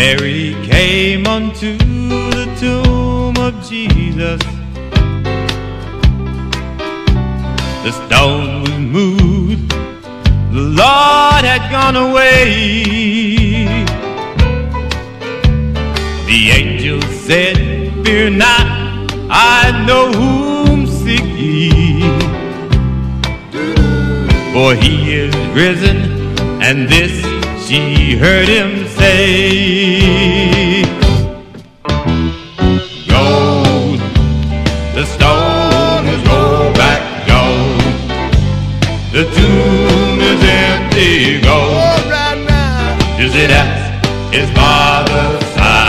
Mary came unto the tomb of Jesus. The stone was moved, the Lord had gone away. The angel said, "Fear not, I know whom seek ye. For he is risen," and this she heard him say. Go, the stone is rolled back, go. The tomb is empty, go. Right now. Jesus at his Father's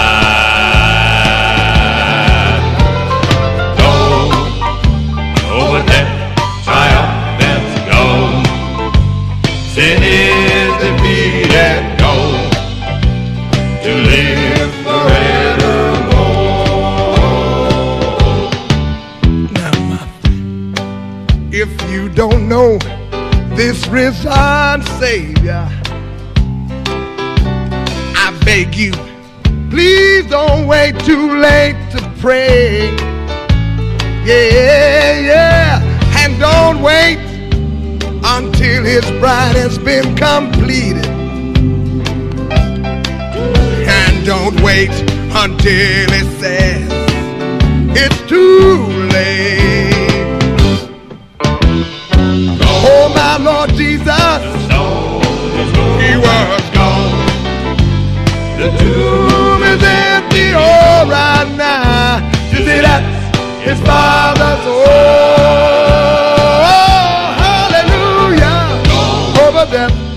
side. Go, over death, triumphant, go. Sin is defeated, go, to live forevermore. Now, if you don't know this risen Savior, I beg you, please don't wait too late to pray. Yeah, yeah, and don't wait until his bride has been completed. And don't wait until it says it's too late. Oh, my Lord Jesus, he was gone. The tomb is empty, all right now. You see, that's his Father's. Oh, hallelujah. Over death,